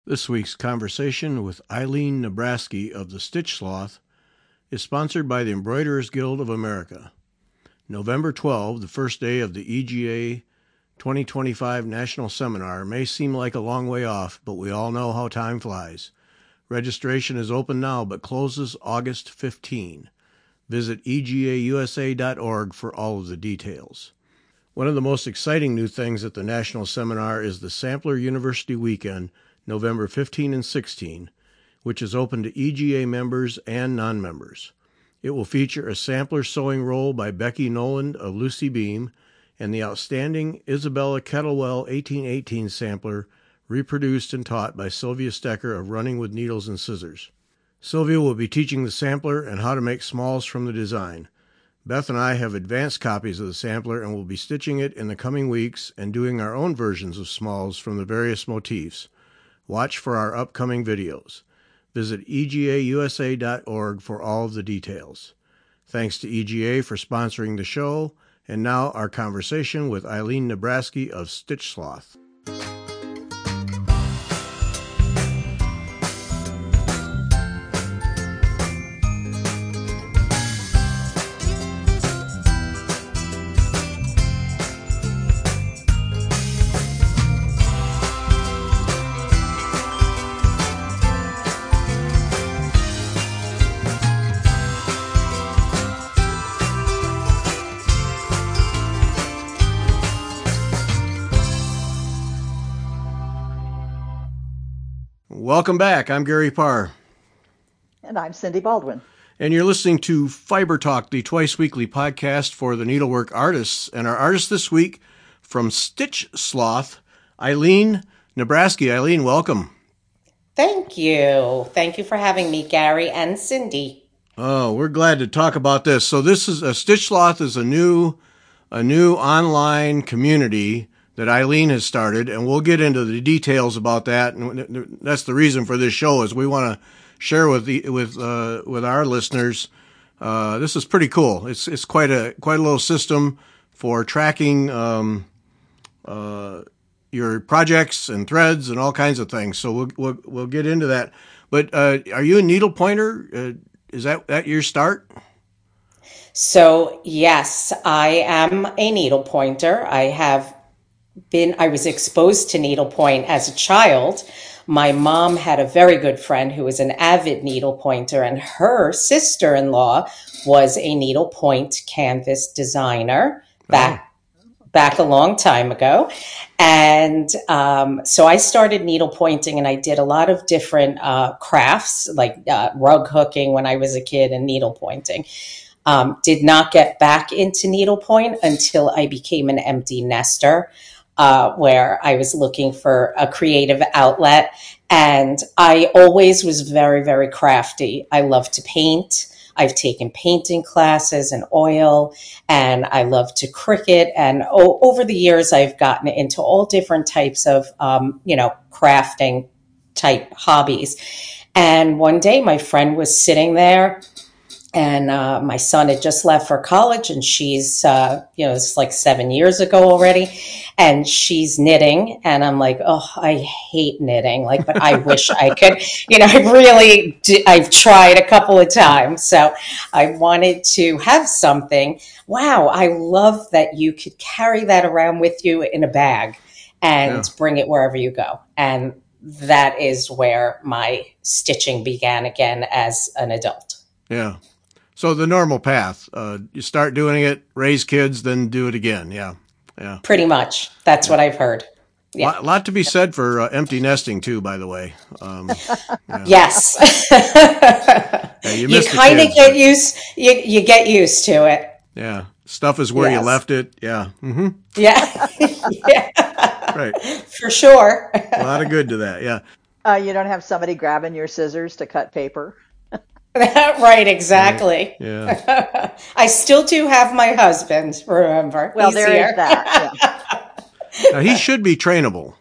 This week's conversation with Eileen Nebraski of the Stitch Sloth is sponsored by the Embroiderers Guild of America. November 12, the first day of the EGA 2025 National Seminar, may seem like a long way off, but we all know how time flies. Registration is open now but closes August 15. Visit egausa.org for all of the details. One of the most exciting new things at the National Seminar is the Sampler University Weekend, November 15 and 16, which is open to EGA members and non-members. It will feature a sampler sewing roll by Becky Noland of Lucy Beam and the outstanding Isabella Kettlewell 1818 sampler reproduced and taught by Sylvia Stecker of Running with Needles and Scissors. Sylvia will be teaching the sampler and how to make smalls from the design. Beth and I have advanced copies of the sampler and will be stitching it in the coming weeks and doing our own versions of smalls from the various motifs. Watch for our upcoming videos. Visit egausa.org for all of the details. Thanks to EGA for sponsoring the show, and now our conversation with Eileen Nebraski of Stitch Sloth. Welcome back. I'm Gary Parr. And I'm Cindy Baldwin. And you're listening to Fiber Talk, the twice-weekly podcast for the needlework artists. And our artist this week from Stitch Sloth, Eileen Nebraski. Eileen, welcome. Thank you. Thank you for having me, Gary and Cindy. Oh, we're glad to talk about this. So this is Stitch Sloth is a new online community that Eileen has started, and we'll get into the details about that. And that's the reason for this show, is we want to share with our listeners. This is pretty cool. It's quite a little system for tracking your projects and threads and all kinds of things. So we'll get into that. But are you a needle pointer? Is that your start? So yes, I am a needle pointer. I was exposed to needlepoint as a child. My mom had a very good friend who was an avid needle pointer, and her sister-in-law was a needlepoint canvas designer back a long time ago. And so I started needle pointing, and I did a lot of different crafts, like rug hooking when I was a kid and needle pointing. Did not get back into needlepoint until I became an empty nester. Where I was looking for a creative outlet. And I always was very, very crafty. I love to paint. I've taken painting classes and oil, and I love to cricket. And over the years, I've gotten into all different types of, crafting type hobbies. And one day my friend was sitting there, and my son had just left for college, and she's, it's like 7 years ago already, and she's knitting. And I'm like, oh, I hate knitting. But I wish I could, I've tried a couple of times. So I wanted to have something. Wow. I love that you could carry that around with you in a bag and bring it wherever you go. And that is where my stitching began again as an adult. Yeah. So the normal path, you start doing it, raise kids, then do it again. Yeah. Pretty much. That's what I've heard. Yeah. Lot to be said for empty nesting too, by the way. Yes. You kind of get used. You get used to it. Yeah. Stuff is where you left it. Yeah. Mm-hmm. Yeah. Yeah. Right. For sure. A lot of good to that. Yeah. You don't have somebody grabbing your scissors to cut paper. Right, exactly. Right. Yeah. I still do have my husband, remember. Well, He's there here. is that. Yeah. Now, he should be trainable.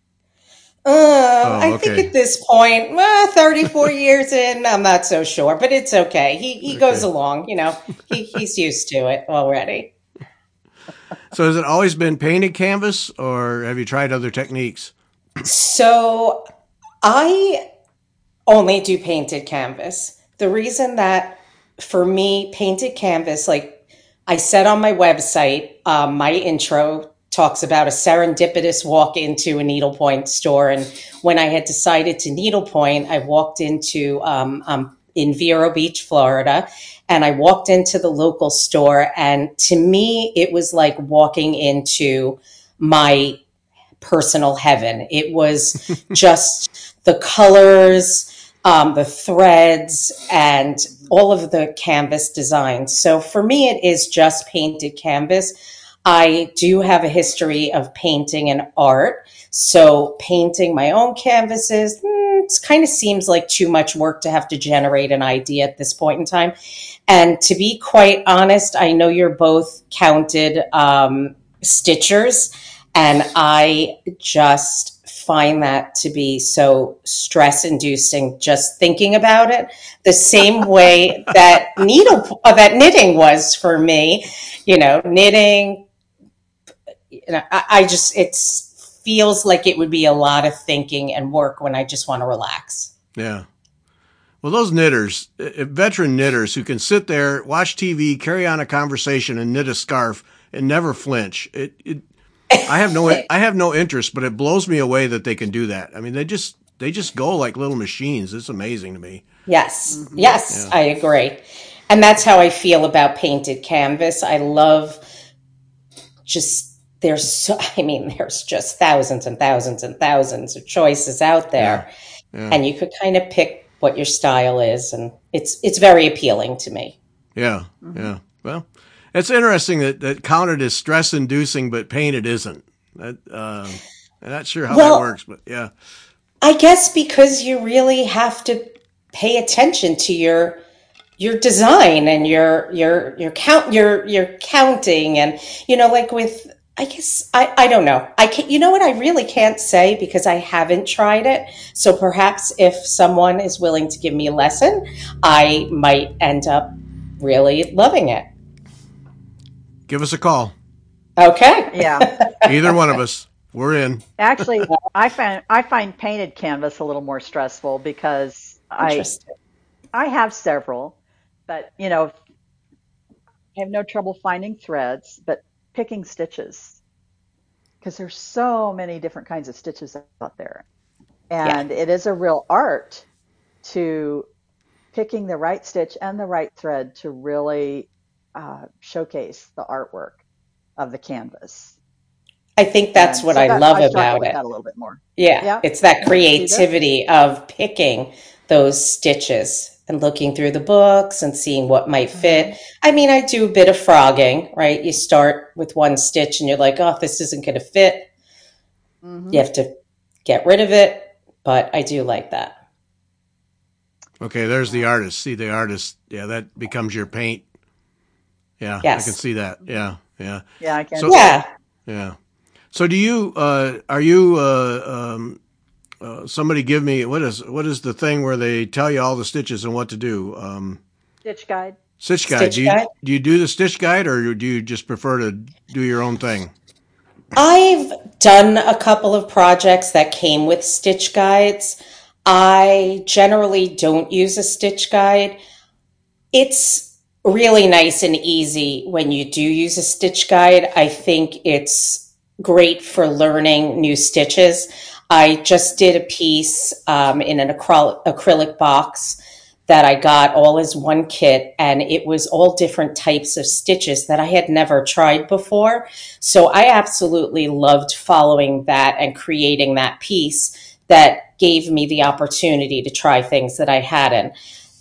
I think at this point, 34 years in, I'm not so sure, but it's okay. He goes along, he's used to it already. So has it always been painted canvas, or have you tried other techniques? So I only do painted canvas. The reason that for me, painted canvas, like I said on my website, my intro talks about a serendipitous walk into a needlepoint store. And when I had decided to needlepoint, I walked into, in Vero Beach, Florida, and I walked into the local store. And to me, it was like walking into my personal heaven. It was just the colors, the threads, and all of the canvas designs. So for me, it is just painted canvas. I do have a history of painting and art. So painting my own canvases, it kind of seems like too much work to have to generate an idea at this point in time. And to be quite honest, I know you're both counted stitchers, and I just find that to be so stress inducing just thinking about it, the same way that knitting was for me. Knitting, I just, it feels like it would be a lot of thinking and work when I just want to relax. Yeah. Well, those knitters, veteran knitters who can sit there, watch TV, carry on a conversation, and knit a scarf and never flinch. I have no interest, but it blows me away that they can do that. I mean, they just go like little machines. It's amazing to me. Yes. Yes, yeah. I agree. And that's how I feel about painted canvas. I love there's just thousands and thousands and thousands of choices out there. Yeah. And you could kind of pick what your style is, and it's very appealing to me. Yeah. Mm-hmm. Yeah. Well, it's interesting that counted as stress inducing, but painted isn't. I'm not sure how that works, but yeah. I guess because you really have to pay attention to your design and your counting, and like with, I guess I don't know. I can't, what I really can't say because I haven't tried it. So perhaps if someone is willing to give me a lesson, I might end up really loving it. Give us a call. Okay. Yeah. Either one of us. We're in. Actually, I find painted canvas a little more stressful because I have several, but I have no trouble finding threads, but picking stitches, because there's so many different kinds of stitches out there. And It is a real art to picking the right stitch and the right thread to really showcase the artwork of the canvas. I think that's what I love about it. That a little bit more. Yeah, it's that creativity of picking those stitches and looking through the books and seeing what might fit. I mean, I do a bit of frogging, right? You start with one stitch and you're like, oh, this isn't going to fit. You have to get rid of it, but I do like that. Okay, there's the artist. See the artist. Yeah, that becomes your paint. Yeah, yes. I can see that. Yeah. Yeah, I can. So, yeah. So do you, are you, somebody give me, what is the thing where they tell you all the stitches and what to do? Stitch guide. Stitch guide. Do you do the stitch guide, or do you just prefer to do your own thing? I've done a couple of projects that came with stitch guides. I generally don't use a stitch guide. It's really nice and easy when you do use a stitch guide. I think it's great for learning new stitches. I just did a piece in an acrylic box that I got all as one kit, and it was all different types of stitches that I had never tried before. So I absolutely loved following that and creating that piece that gave me the opportunity to try things that I hadn't.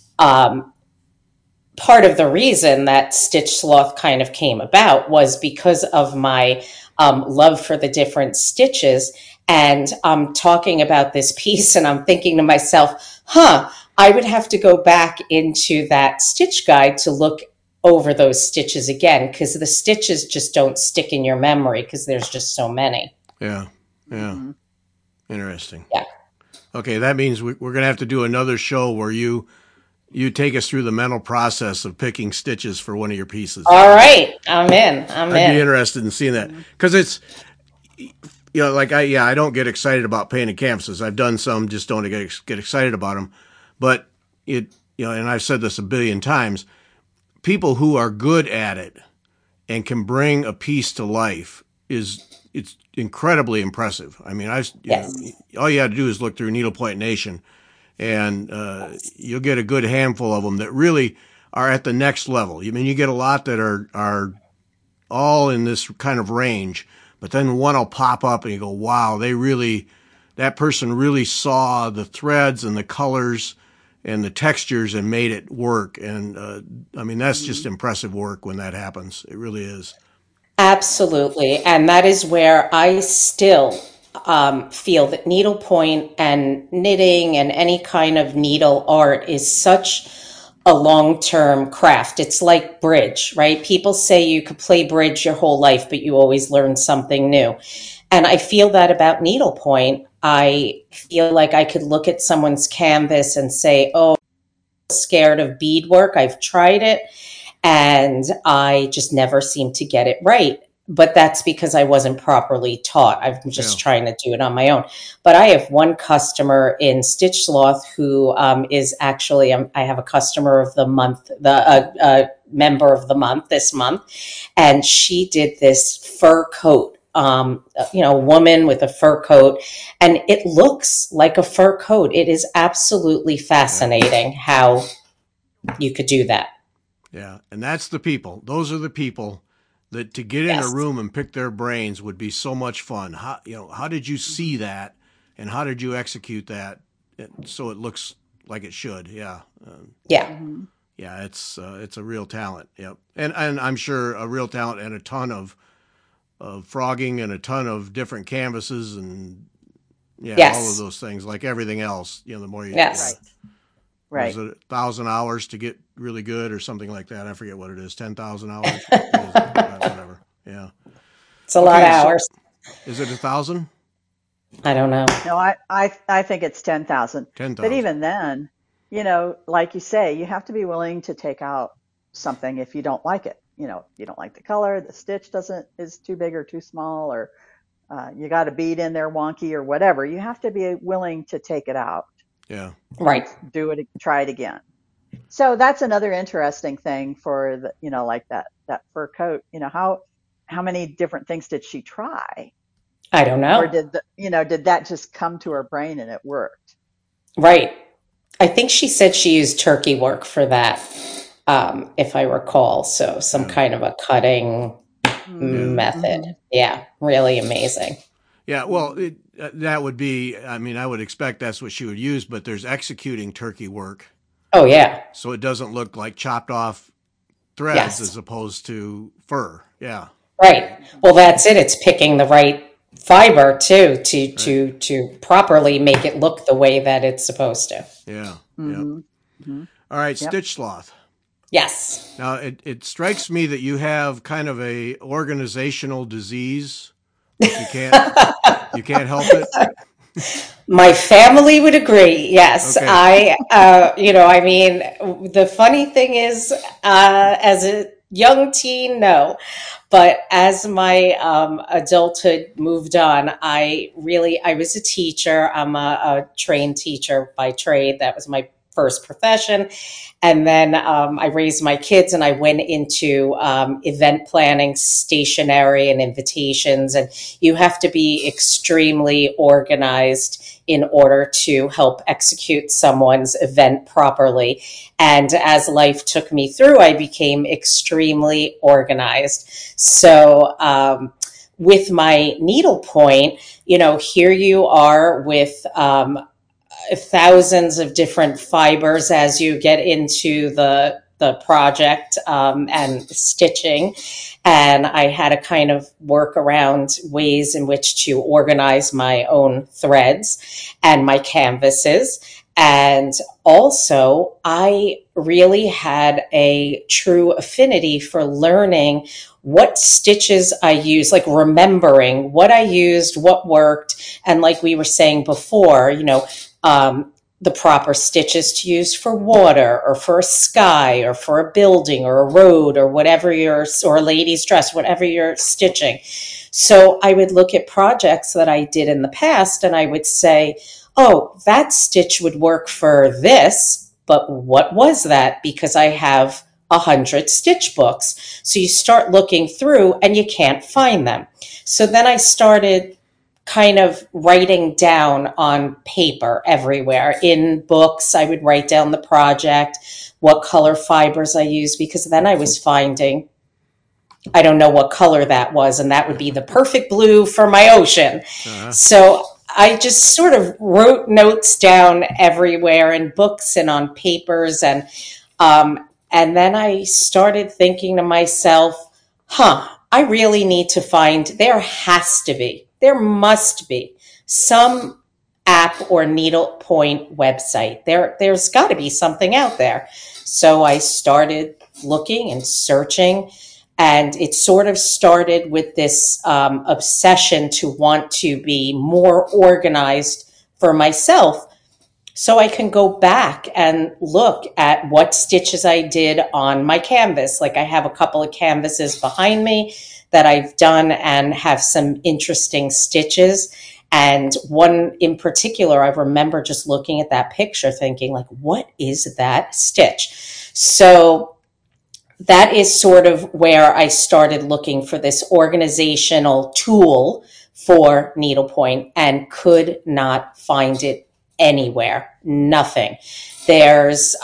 Part of the reason that Stitch Sloth kind of came about was because of my love for the different stitches. And I'm talking about this piece and I'm thinking to myself, I would have to go back into that stitch guide to look over those stitches again, because the stitches just don't stick in your memory because there's just so many. Yeah. Interesting. Yeah. Okay, that means we're going to have to do another show where you take us through the mental process of picking stitches for one of your pieces. All right. I'm in. I'd be interested in seeing that, because I don't get excited about painted canvases. I've done some, just don't get excited about them. But and I've said this a billion times, people who are good at it and can bring a piece to life it's incredibly impressive. I mean, all you had to do is look through Needlepoint Nation, and you'll get a good handful of them that really are at the next level. I mean, you get a lot that are all in this kind of range, but then one will pop up and you go, wow, that person really saw the threads and the colors and the textures and made it work. And I mean, that's just impressive work when that happens. It really is. Absolutely. And that is where I still feel that needlepoint and knitting and any kind of needle art is such a long-term craft. It's like bridge, right? People say you could play bridge your whole life, but you always learn something new. And I feel that about needlepoint. I feel like I could look at someone's canvas and say, oh, I'm scared of beadwork. I've tried it and I just never seem to get it right. But that's because I wasn't properly taught. I'm just trying to do it on my own. But I have one customer in Stitch Sloth who is actually, I have a customer of the month, member of the month this month, and she did this fur coat. A woman with a fur coat, and it looks like a fur coat. It is absolutely fascinating how you could do that. Yeah, and that's the people. Those are the people that to get in a room and pick their brains would be so much fun. How did you see that, and how did you execute that so it looks like it should? Yeah. Yeah, it's a real talent. Yep, and I'm sure a real talent and a ton of frogging and a ton of different canvases and all of those things, like everything else. The more you right. Is it 1,000 hours to get really good or something like that? I forget what it is. 10,000 hours, whatever. Yeah, it's a lot of hours. Is it 1,000? I don't know. No, I think it's 10,000. 10,000. But even then, like you say, you have to be willing to take out something if you don't like it. You don't like the color, the stitch is too big or too small, or you got a bead in there wonky or whatever. You have to be willing to take it out. Yeah. Right. Do it, try it again. So that's another interesting thing for the, like that fur coat. How many different things did she try? I don't know. Or did that just come to her brain and it worked? Right. I think she said she used turkey work for that. If I recall, so some kind of a cutting method. Yeah, really amazing. Yeah, well, that would be, I mean, I would expect that's what she would use, but there's executing turkey work. Oh, yeah. So it doesn't look like chopped off threads as opposed to fur. Yeah. Right. Well, that's it. It's picking the right fiber, too, to properly make it look the way that it's supposed to. Yeah. Mm-hmm. All right, Stitch Sloth. Yes. Now, it strikes me that you have kind of a organizational disease. You can't help it. My family would agree. Yes. Okay. The funny thing is, as a young teen, no. But as my adulthood moved on, I was a teacher. I'm a trained teacher by trade. That was my first profession. And then I raised my kids and I went into event planning, stationery, and invitations. And you have to be extremely organized in order to help execute someone's event properly. And as life took me through, I became extremely organized. So with my needlepoint, here you are with thousands of different fibers as you get into the project and stitching. And I had to kind of work around ways in which to organize my own threads and my canvases. And also, I really had a true affinity for learning what stitches I use, like remembering what I used, what worked. And like we were saying before, the proper stitches to use for water or for a sky or for a building or a road or whatever or a lady's dress, whatever you're stitching. So I would look at projects that I did in the past and I would say, oh, that stitch would work for this, but what was that? Because I have 100 stitch books. So you start looking through and you can't find them. So then I started kind of writing down on paper everywhere. In books, I would write down the project, what color fibers I used, because then I was finding, I don't know what color that was, and that would be the perfect blue for my ocean. So I just sort of wrote notes down everywhere in books and on papers, and then I started thinking to myself, I really need to find, there must be some app or needlepoint website. There's got to be something out there. So I started looking and searching, and it sort of started with this obsession to want to be more organized for myself, so I can go back and look at what stitches I did on my canvas. Like I have a couple of canvases behind me that I've done and have some interesting stitches. And one in particular, I remember just looking at that picture thinking, like, what is that stitch? So that is sort of where I started looking for this organizational tool for needlepoint and could not find it anywhere. Nothing. There's,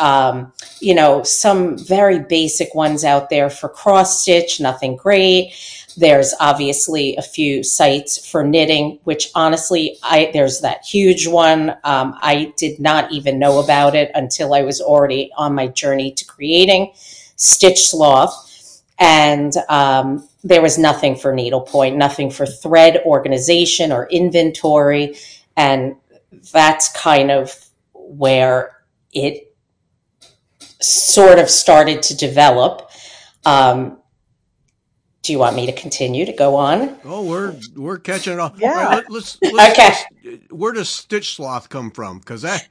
some very basic ones out there for cross stitch, nothing great. There's obviously a few sites for knitting, which honestly, there's that huge one. I did not even know about it until I was already on my journey to creating Stitch Sloth. And there was nothing for needlepoint, nothing for thread organization or inventory. And that's kind of where it sort of started to develop. Do you want me to continue to go on? Oh, we're catching it all. Yeah. Right, let's Okay. where does Stitch Sloth come from? Because that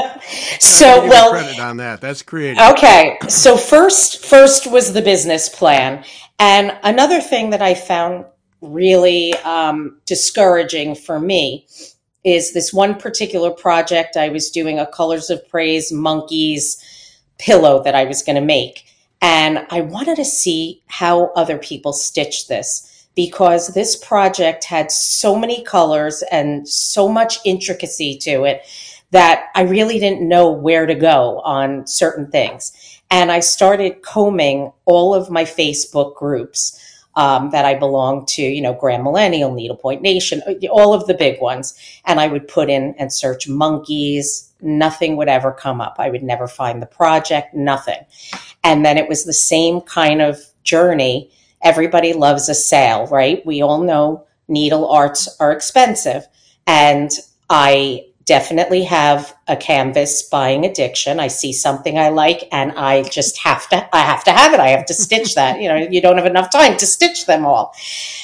So, well, credit on that. That's creative. Okay. So first was the business plan. And another thing that I found really discouraging for me is this one particular project. I was doing a Colors of Praise monkeys pillow that I was going to make. And I wanted to see how other people stitched this, because this project had so many colors and so much intricacy to it that I really didn't know where to go on certain things. And I started combing all of my Facebook groups that I belong to, Grand Millennial, Needlepoint Nation, all of the big ones. And I would put in and search monkeys. Nothing would ever come up. I would never find the project, nothing. And then it was the same kind of journey. Everybody loves a sale, right? We all know needle arts are expensive. And I definitely have a canvas buying addiction. I see something I like and I just have to have it. I have to stitch that. You don't have enough time to stitch them all.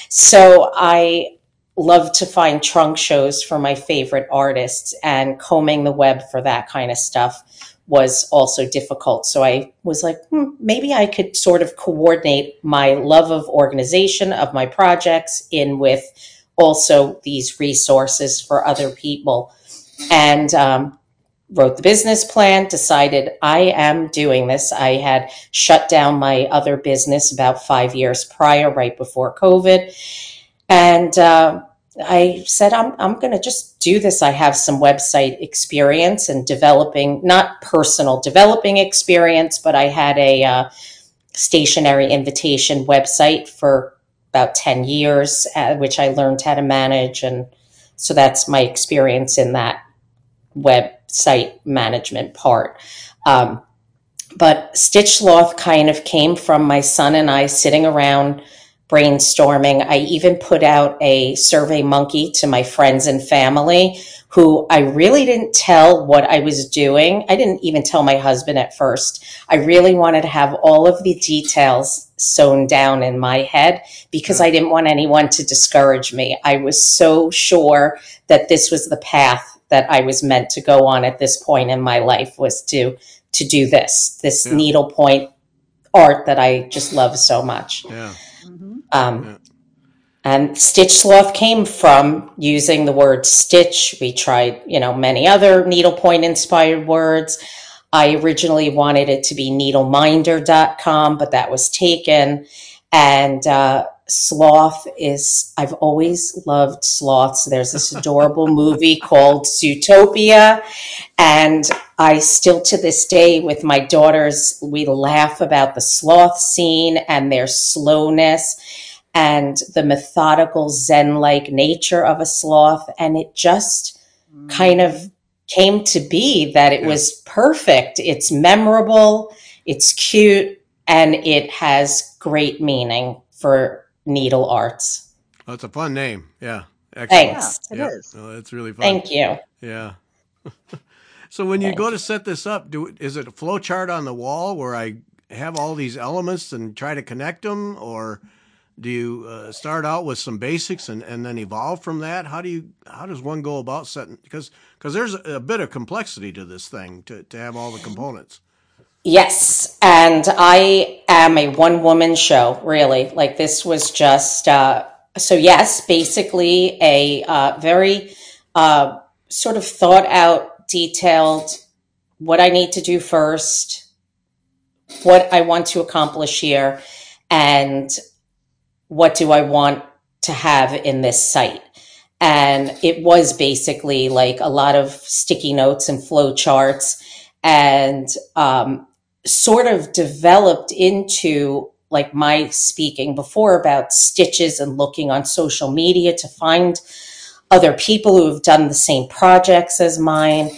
So I love to find trunk shows for my favorite artists, and combing the web for that kind of stuff was also difficult. So I was like, maybe I could sort of coordinate my love of organization of my projects in with also these resources for other people. And wrote the business plan, decided I am doing this. I had shut down my other business about 5 years prior, right before COVID. And I said, I'm going to just do this. I have some website experience and developing, not personal developing experience, but I had a stationary invitation website for about 10 years, which I learned how to manage. And so that's my experience in that website management part. But Stitch Sloth kind of came from my son and I sitting around brainstorming. I even put out a Survey Monkey to my friends and family, who I really didn't tell what I was doing. I didn't even tell my husband at first. I really wanted to have all of the details sewn down in my head because I didn't want anyone to discourage me. I was so sure that this was the path that I was meant to go on at this point in my life, was to do this needlepoint art that I just love so much. Yeah. And stitch sloth came from using the word stitch. We tried, many other needlepoint inspired words. I originally wanted it to be needleminder.com, but that was taken. And sloth I've always loved sloths. There's this adorable movie called Zootopia. And I still to this day with my daughters, we laugh about the sloth scene and their slowness and the methodical Zen-like nature of a sloth. And it just kind of came to be that it was perfect. It's memorable, it's cute, and it has great meaning for needle arts. Oh, it's a fun name. Yeah. Excellent. Thanks. Yeah, it is. Oh, it's really fun. Thank you. Yeah. So when you go to set this up, is it a flow chart on the wall where I have all these elements and try to connect them, or do you start out with some basics and then evolve from that? How does one go about setting? Because there's a bit of complexity to this thing to have all the components. Yes, and I am a one-woman show, really. Like this was just so. Yes, basically a very sort of thought out, detailed. What I need to do first, what I want to accomplish here, and what do I want to have in this site? And it was basically like a lot of sticky notes and flow charts, and sort of developed into like my speaking before about stitches and looking on social media to find other people who have done the same projects as mine.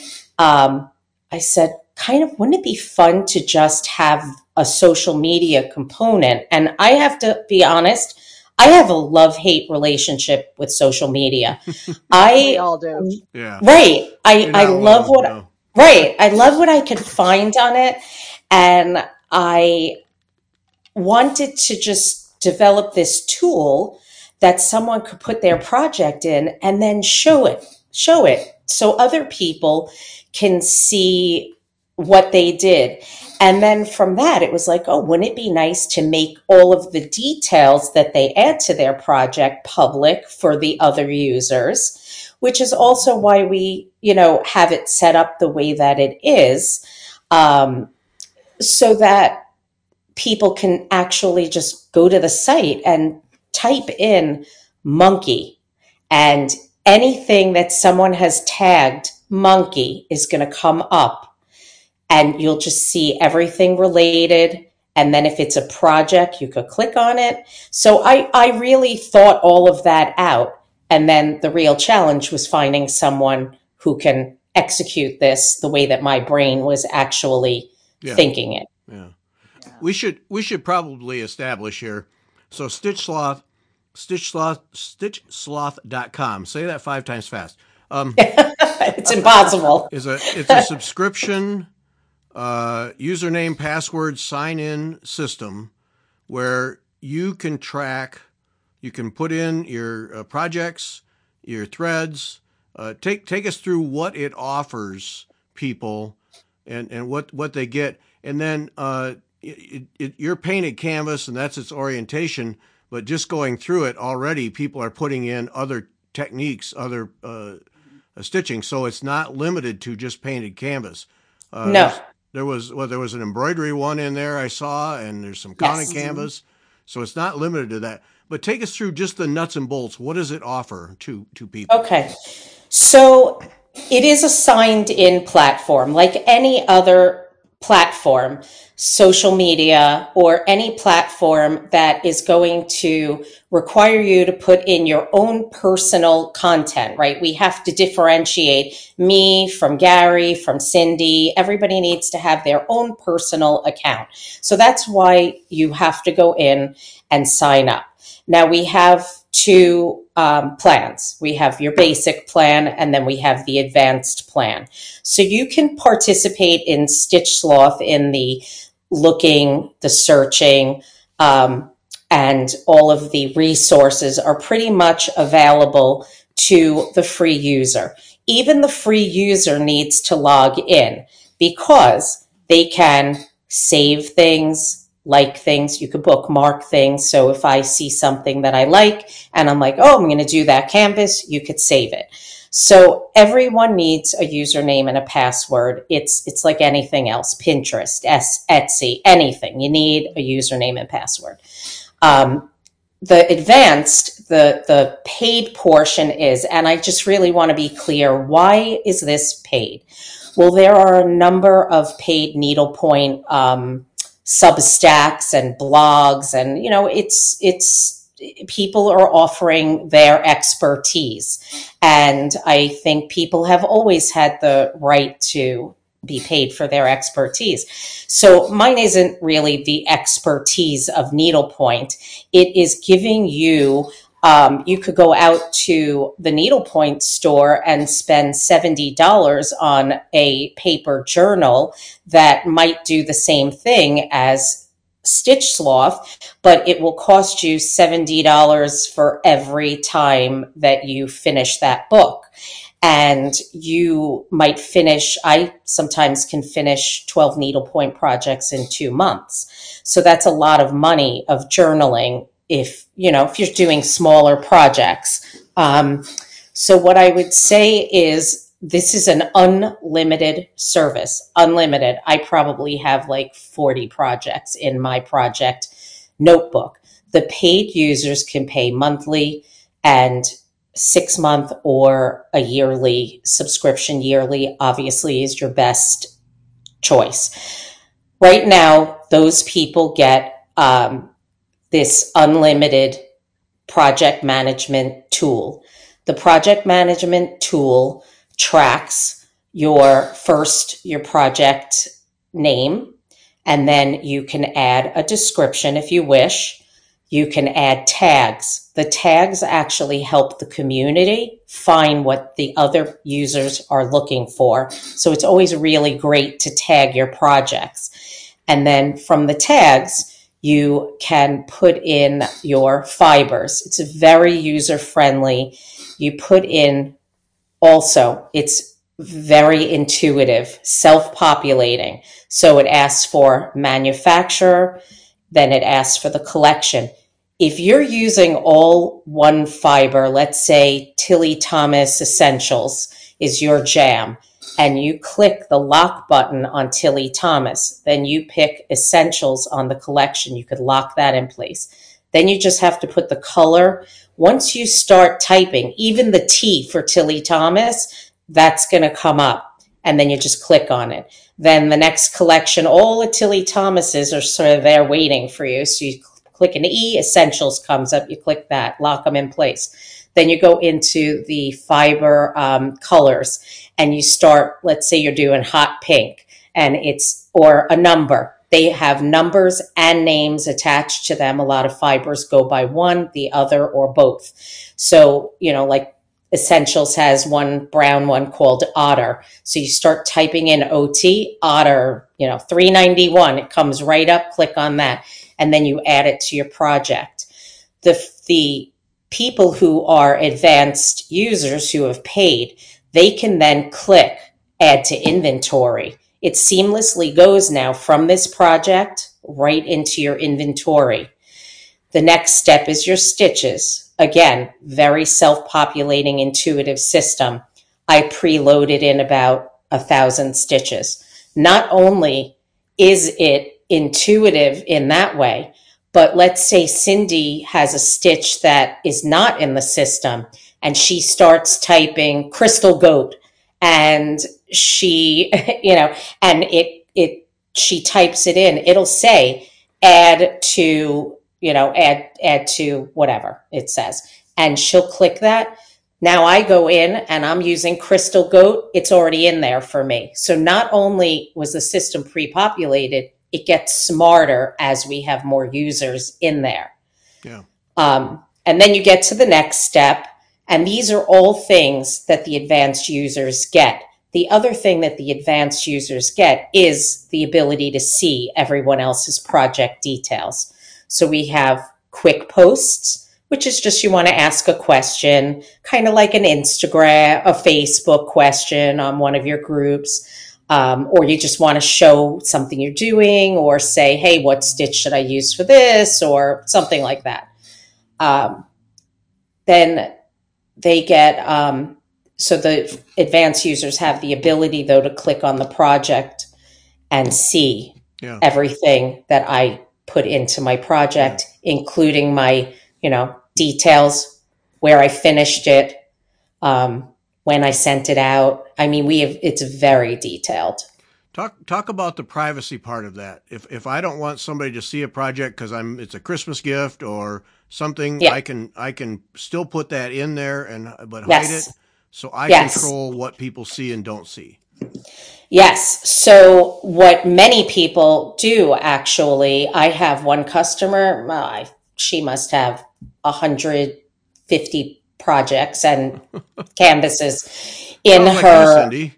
I said, kind of, wouldn't it be fun to just have a social media component? And I have to be honest, I have a love-hate relationship with social media. We all do. Yeah. Right. I love I love what I could find on it. And I wanted to just develop this tool that someone could put their project in and then show it so other people can see what they did. And then from that, it was like, oh, wouldn't it be nice to make all of the details that they add to their project public for the other users, which is also why we, have it set up the way that it is, so that people can actually just go to the site and type in monkey, and anything that someone has tagged monkey is going to come up, and you'll just see everything related. And then if it's a project, you could click on it. So I really thought all of that out. And then the real challenge was finding someone who can execute this the way that my brain was actually thinking it. Yeah. We should probably establish here. So stitchsloth.com. Say that 5 times fast. It's impossible. It's a subscription username, password, sign-in system where you can put in your projects, your threads. Take us through what it offers people and what they get, and then your painted canvas, and that's its orientation. But just going through it already, people are putting in other techniques, other stitching, so it's not limited to just painted canvas. No. There was an embroidery one in there I saw, and there's some counted canvas, so it's not limited to that. But take us through just the nuts and bolts. What does it offer to people? Okay, so it is a signed-in platform, like any other platform, social media, or any platform that is going to require you to put in your own personal content, right? We have to differentiate me from Gary, from Cindy. Everybody needs to have their own personal account. So that's why you have to go in and sign up. Now we have 2 plans. We have your basic plan, and then we have the advanced plan. So you can participate in Stitch Sloth in the looking, the searching, and all of the resources are pretty much available to the free user. Even the free user needs to log in because they can save things, like things. You could bookmark things. So if I see something that I like and I'm like, oh, I'm going to do that canvas, you could save it. So everyone needs a username and a password. It's like anything else, Pinterest, Etsy, anything. You need a username and password. The advanced, the paid portion is, and I just really want to be clear, why is this paid? Well, there are a number of paid needlepoint Substacks and blogs, and it's people are offering their expertise, and I think people have always had the right to be paid for their expertise. So mine isn't really the expertise of needlepoint. It is giving you, you could go out to the needlepoint store and spend $70 on a paper journal that might do the same thing as Stitch Sloth, but it will cost you $70 for every time that you finish that book. And you might finish, I sometimes can finish 12 needlepoint projects in 2 months. So that's a lot of money of journaling if you're doing smaller projects. So what I would say is this is an unlimited service, unlimited. I probably have like 40 projects in my project notebook. The paid users can pay monthly and 6-month or a yearly subscription. Yearly obviously is your best choice. Right now, those people get this unlimited project management tool. The project management tool tracks your project name, and then you can add a description if you wish. You can add tags. The tags actually help the community find what the other users are looking for. So it's always really great to tag your projects. And then from the tags, you can put in your fibers. It's very user-friendly. You put in also, it's very intuitive, self-populating. So it asks for manufacturer, then it asks for the collection. If you're using all one fiber, let's say Tilly Thomas Essentials is your jam, and you click the lock button on Tilly Thomas, then you pick Essentials on the collection. You could lock that in place. Then you just have to put the color. Once you start typing, even the T for Tilly Thomas, that's going to come up, and then you just click on it. Then the next collection, all the Tilly Thomases are sort of there waiting for you. So you click an E, Essentials comes up, you click that, lock them in place. Then you go into the fiber colors, and you start, let's say you're doing hot pink, and or a number. They have numbers and names attached to them. A lot of fibers go by one, the other, or both. So, like Essentials has one brown one called Otter. So you start typing in OT, Otter, $3.91. It comes right up, click on that, and then you add it to your project. The people who are advanced users who have paid, they can then click add to inventory. It seamlessly goes now from this project right into your inventory. The next step is your stitches. Again, very self-populating, intuitive system. I preloaded in about 1,000 stitches. Not only is it intuitive in that way, but let's say Cindy has a stitch that is not in the system, and she starts typing crystal goat, and she, she types it in. It'll say add to whatever it says, and she'll click that. Now I go in and I'm using crystal goat. It's already in there for me. So not only was the system pre-populated, it gets smarter as we have more users in there. Yeah. And then you get to the next step, and these are all things that the advanced users get. The other thing that the advanced users get is the ability to see everyone else's project details. So we have quick posts, which is just you want to ask a question, kind of like an Instagram, a Facebook question on one of your groups. or you just want to show something you're doing, or say, hey, what stitch should I use for this, or something like that. Then they get, so the advanced users have the ability, though, to click on the project and see everything that I put into my project, including my, details, where I finished it, when I sent it out. I mean, it's very detailed. Talk about the privacy part of that. If I don't want somebody to see a project because it's a Christmas gift or something, I can still put that in there but hide it, so I control what people see and don't see. Yes. So what many people do, actually, I have one customer, she must have 150 projects and canvases in Sounds her like you, Cindy.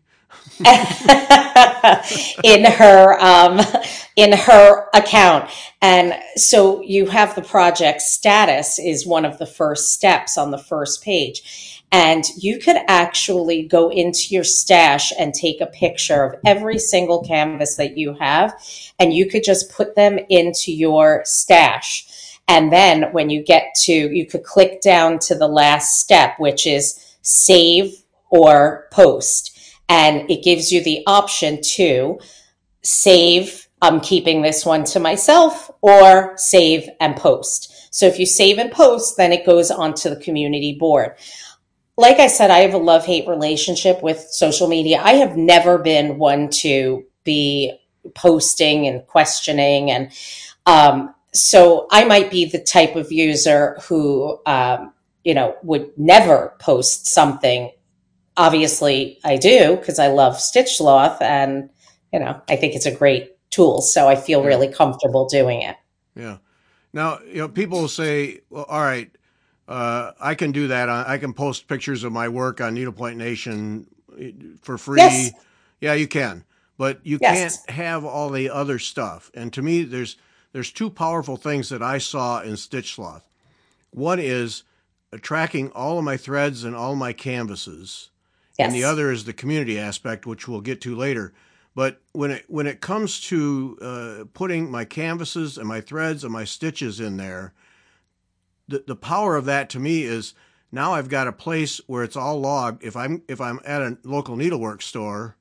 in her account. And so you have the project status is one of the first steps on the first page. And you could actually go into your stash and take a picture of every single canvas that you have, and you could just put them into your stash. And then when you you could click down to the last step, which is save or post. And it gives you the option to save, I'm keeping this one to myself, or save and post. So if you save and post, then it goes onto the community board. Like I said, I have a love-hate relationship with social media. I have never been one to be posting and questioning. And so I might be the type of user who, would never post something. Obviously, I do, because I love Stitchloth, and, I think it's a great tool. So I feel really comfortable doing it. Yeah. Now, people will say, well, all right, I can do that. I can post pictures of my work on Needlepoint Nation for free. Yes. Yeah, you can, but you can't have all the other stuff. And to me, there's two powerful things that I saw in Stitchloth. One is tracking all of my threads and all my canvases. Yes. And the other is the community aspect, which we'll get to later. But when it comes to putting my canvases and my threads and my stitches in there, the power of that to me is now I've got a place where it's all logged. If I'm at a local needlework store,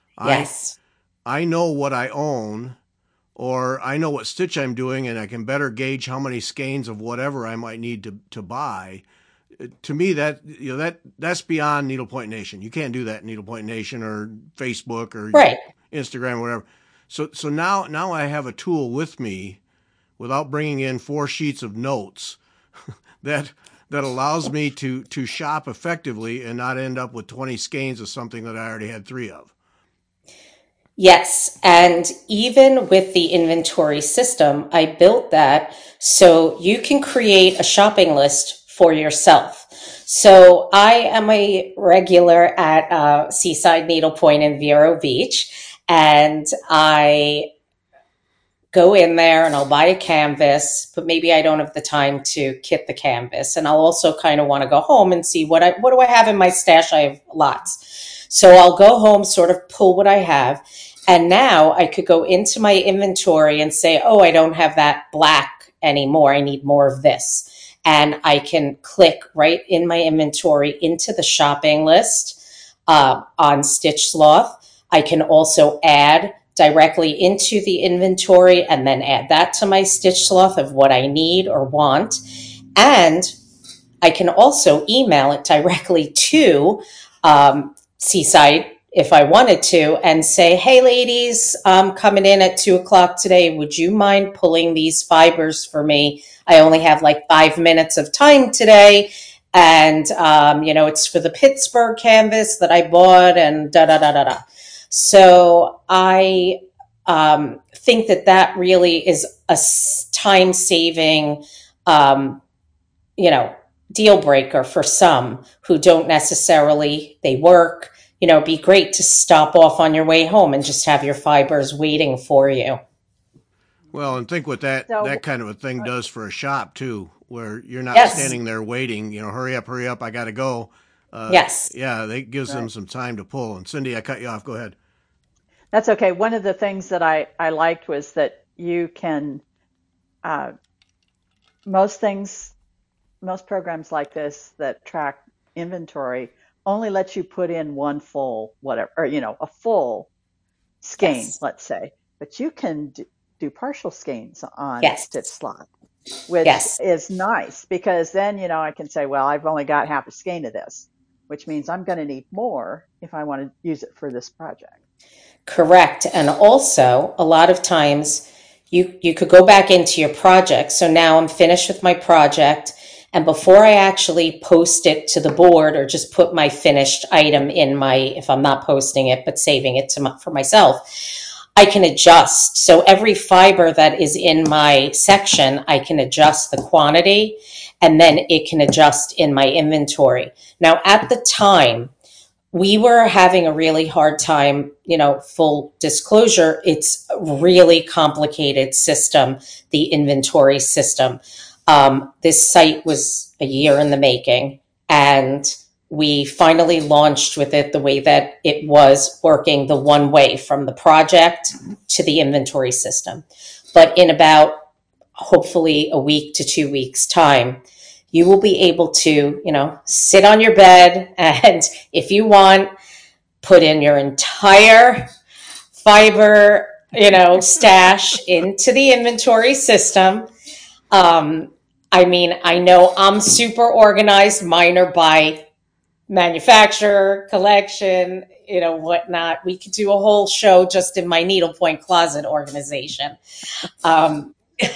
I know what I own, or I know what stitch I'm doing, and I can better gauge how many skeins of whatever I might need to buy. To me, that's beyond Needlepoint Nation. You can't do that in Needlepoint Nation or Facebook or Instagram or whatever. So now I have a tool with me without bringing in 4 sheets of notes that allows me to shop effectively and not end up with 20 skeins of something that I already had 3 of. Yes. And even with the inventory system, I built that so you can create a shopping list for yourself. So I am a regular at Seaside Needlepoint in Vero Beach, and I go in there and I'll buy a canvas, but maybe I don't have the time to kit the canvas. And I'll also kind of want to go home and see what do I have in my stash? I have lots. So I'll go home, sort of pull what I have. And now I could go into my inventory and say, oh, I don't have that black anymore. I need more of this. And I can click right in my inventory into the shopping list on Stitchloth. I can also add directly into the inventory and then add that to my Stitchloth of what I need or want. And I can also email it directly to Seaside if I wanted to and say, hey, ladies, I'm coming in at 2:00 today. Would you mind pulling these fibers for me? I only have like 5 minutes of time today. And, it's for the Pittsburgh canvas that I bought and da-da-da-da-da. So I think that really is a time-saving, deal breaker for some who don't necessarily, they work. It'd be great to stop off on your way home and just have your fibers waiting for you. Well, and think what that kind of a thing does for a shop too, where you're not standing there waiting, hurry up, I got to go. Yeah, that gives them some time to pull. And Cindy, I cut you off. Go ahead. That's okay. One of the things that I liked was that you can, uh, most things, most programs like this that track inventory only lets you put in one full whatever, or, a full skein, Yes. let's say, but you can do partial skeins on Yes. Stitch Sloth, which Yes. is nice because then, I can say, well, I've only got half a skein of this, which means I'm going to need more if I want to use it for this project. Correct. And also, a lot of times you could go back into your project. So now I'm finished with my project. And before I actually post it to the board or just put my finished item in my, if I'm not posting it, but saving it for myself, I can adjust. So every fiber that is in my section, I can adjust the quantity and then it can adjust in my inventory. Now, at the time, we were having a really hard time, full disclosure. It's a really complicated system, the inventory system. This site was a year in the making, and we finally launched with it the way that it was working the one way from the project to the inventory system. But in about hopefully a week to 2 weeks time, you will be able to, sit on your bed and if you want, put in your entire fiber, stash into the inventory system. I mean, I know I'm super organized. Mine are by manufacturer, collection, whatnot. We could do a whole show just in my needlepoint closet organization. Um,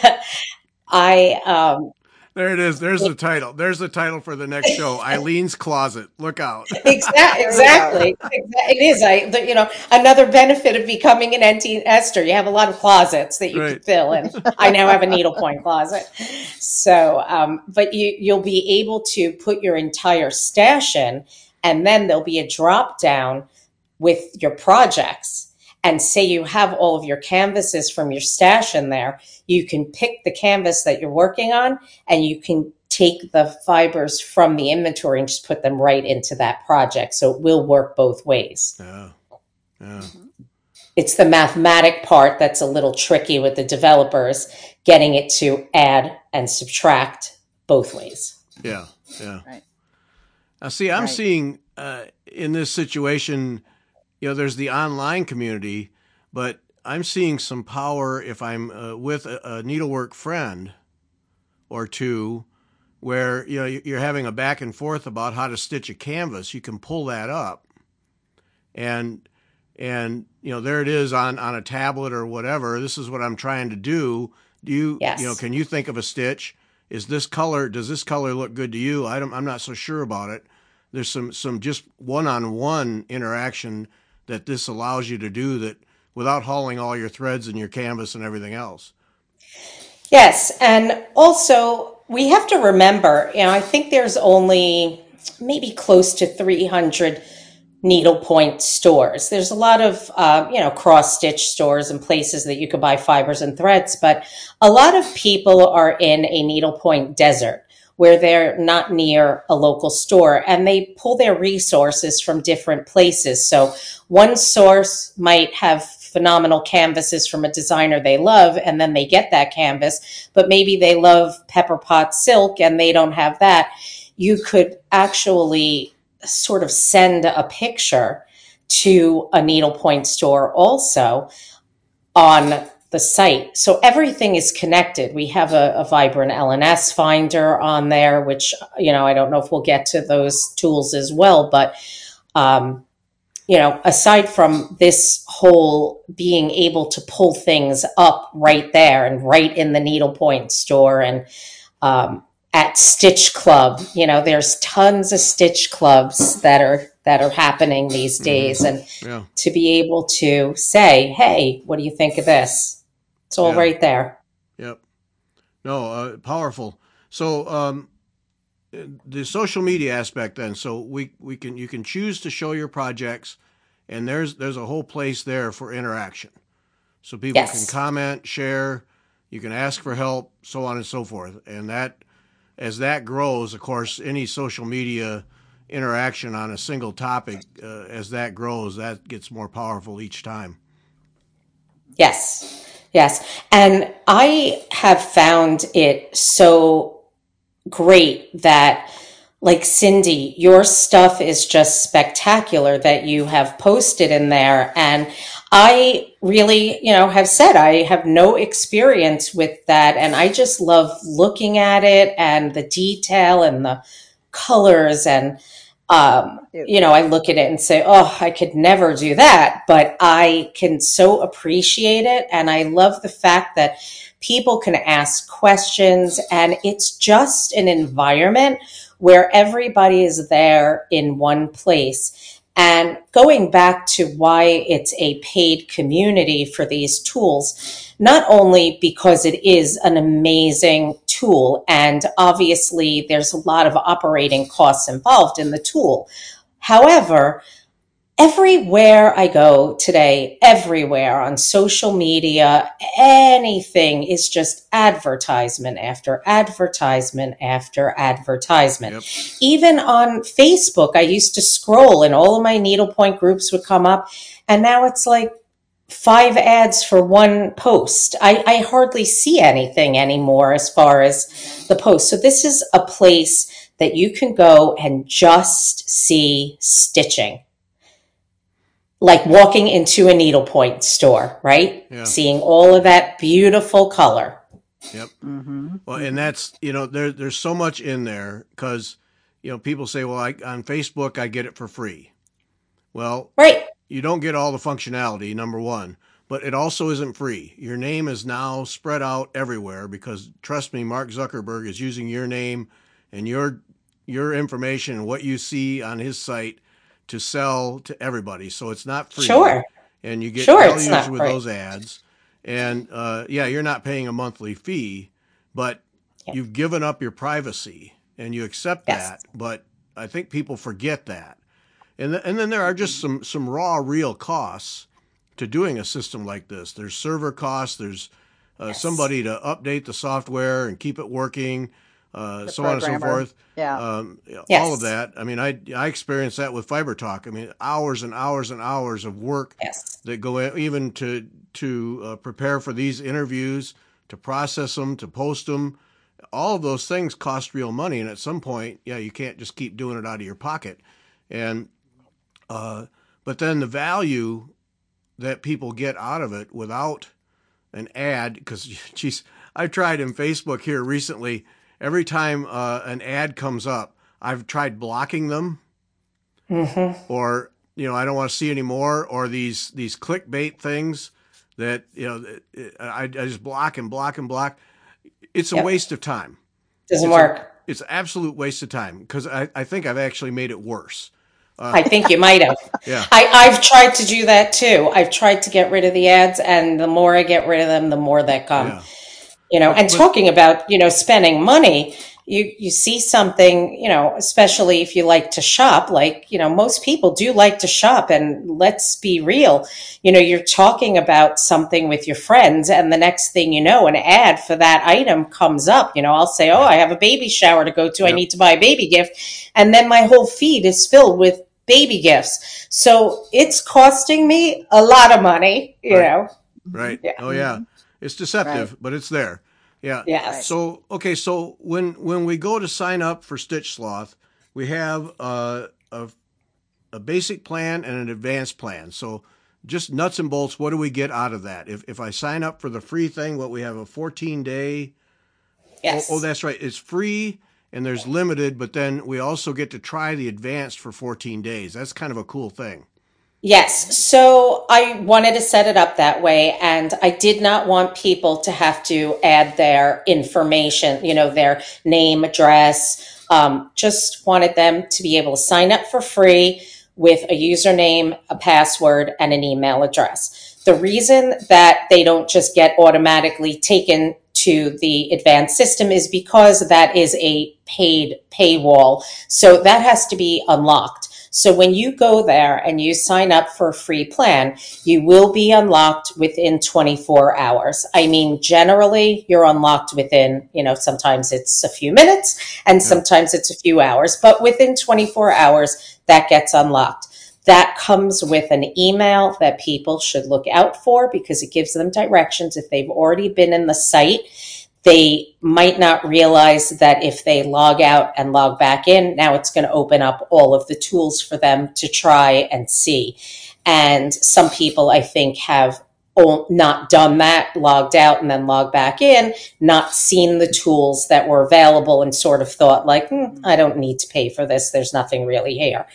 I There it is. There's the title. There's the title for the next show. Eileen's Closet. Look out. There we go. Exactly. It is. Another benefit of becoming an Auntie Esther, you have a lot of closets that you can Right. fill, and I now have a needlepoint closet. So, but you'll be able to put your entire stash in, and then there'll be a drop down with your projects. And say you have all of your canvases from your stash in there, you can pick the canvas that you're working on, and you can take the fibers from the inventory and just put them right into that project. So it will work both ways. Yeah. Yeah. It's the mathematic part that's a little tricky with the developers, getting it to add and subtract both ways. Yeah. Yeah. Right. Now, see, I'm Right. seeing in this situation, there's the online community, but I'm seeing some power if I'm with a needlework friend or two where you're having a back and forth about how to stitch a canvas. You can pull that up and there it is on a tablet or whatever. This is what I'm trying to do. Yes. Can you think of a stitch? Does this color look good to you? I'm not so sure about it. There's some just one-on-one interaction that this allows you to do that without hauling all your threads and your canvas and everything else. Yes, and also we have to remember, I think there's only maybe close to 300 needlepoint stores. There's a lot of, cross stitch stores and places that you could buy fibers and threads, but a lot of people are in a needlepoint desert where they're not near a local store and they pull their resources from different places. So one source might have phenomenal canvases from a designer they love, and then they get that canvas, but maybe they love pepper pot silk and they don't have that. You could actually sort of send a picture to a needlepoint store also on the site. So everything is connected. We have a Vibrant LNS finder on there, which, I don't know if we'll get to those tools as well, but, aside from this whole being able to pull things up right there and right in the needlepoint store and, at Stitch Club, there's tons of Stitch Clubs that are happening these days. And to be able to say, hey, what do you think of this? It's all right there. Yep. No, powerful. So the social media aspect then, so you can choose to show your projects, and there's a whole place there for interaction. So people can comment, share, you can ask for help, so on and so forth. And that, as that grows, of course, any social media interaction on a single topic, as that grows, that gets more powerful each time. Yes. Yes. And I have found it so great that, like Cindy, your stuff is just spectacular that you have posted in there. And I really, have said I have no experience with that. And I just love looking at it and the detail and the colors. And, I look at it and say, oh, I could never do that. But I can so appreciate it. And I love the fact that people can ask questions, and it's just an environment where everybody is there in one place. And going back to why it's a paid community for these tools, not only because it is an amazing tool, and obviously there's a lot of operating costs involved in the tool. However, everywhere I go today, everywhere on social media, anything is just advertisement after advertisement after advertisement. Yep. Even on Facebook, I used to scroll and all of my needlepoint groups would come up, and now it's like 5 ads for one post. I hardly see anything anymore as far as the post. So this is a place that you can go and just see stitching. Like walking into a needlepoint store, right? Yeah. Seeing all of that beautiful color. Yep. Mm-hmm. Well, and that's, there's so much in there because, people say, well, on Facebook, I get it for free. Well, right. You don't get all the functionality, number one, but it also isn't free. Your name is now spread out everywhere because, trust me, Mark Zuckerberg is using your name and your information and what you see on his site to sell to everybody. So it's not free. Sure. And you get delusioned with those ads. And you're not paying a monthly fee, but you've given up your privacy and you accept that. But I think people forget that. And then there are just some raw, real costs to doing a system like this. There's server costs. There's somebody to update the software and keep it working. So on and so forth. Yeah. All of that. I mean, I experienced that with FiberTalk. I mean, hours and hours and hours of work that go in, even to prepare for these interviews, to process them, to post them. All of those things cost real money. And at some point, you can't just keep doing it out of your pocket. And but then the value that people get out of it without an ad, because, geez, I tried in Facebook here recently. Every time an ad comes up, I've tried blocking them, or I don't want to see anymore, or these clickbait things that I just block and block and block. It's a waste of time. Doesn't work. It's an absolute waste of time because I think I've actually made it worse. I think you might have. Yeah. I've tried to do that too. I've tried to get rid of the ads, and the more I get rid of them, the more that come. Yeah. And talking about, spending money, you see something, especially if you like to shop, like, most people do like to shop, and let's be real, you're talking about something with your friends, and the next thing you know, an ad for that item comes up. I'll say, oh, I have a baby shower to go to. Yep. I need to buy a baby gift. And then my whole feed is filled with baby gifts. So it's costing me a lot of money, you know. Right. Yeah. Oh, yeah. It's deceptive, but it's there. Yeah. Yes. So, okay. So when we go to sign up for Stitch Sloth, we have a basic plan and an advanced plan. So just nuts and bolts, what do we get out of that? If I sign up for the free thing, we have a 14-day. Yes. Oh, that's right. It's free and there's limited, but then we also get to try the advanced for 14 days. That's kind of a cool thing. Yes. So I wanted to set it up that way, and I did not want people to have to add their information, their name, address. Just wanted them to be able to sign up for free with a username, a password, and an email address. The reason that they don't just get automatically taken to the advanced system is because that is a paid paywall. So that has to be unlocked. So when you go there and you sign up for a free plan, you will be unlocked within 24 hours. I mean, generally you're unlocked within, sometimes it's a few minutes and sometimes it's a few hours, but within 24 hours that gets unlocked. That comes with an email that people should look out for because it gives them directions. If they've already been in the site, they might not realize that if they log out and log back in, now it's going to open up all of the tools for them to try and see. And some people, I think, have not done that, logged out and then logged back in, not seen the tools that were available and sort of thought like, I don't need to pay for this. There's nothing really here.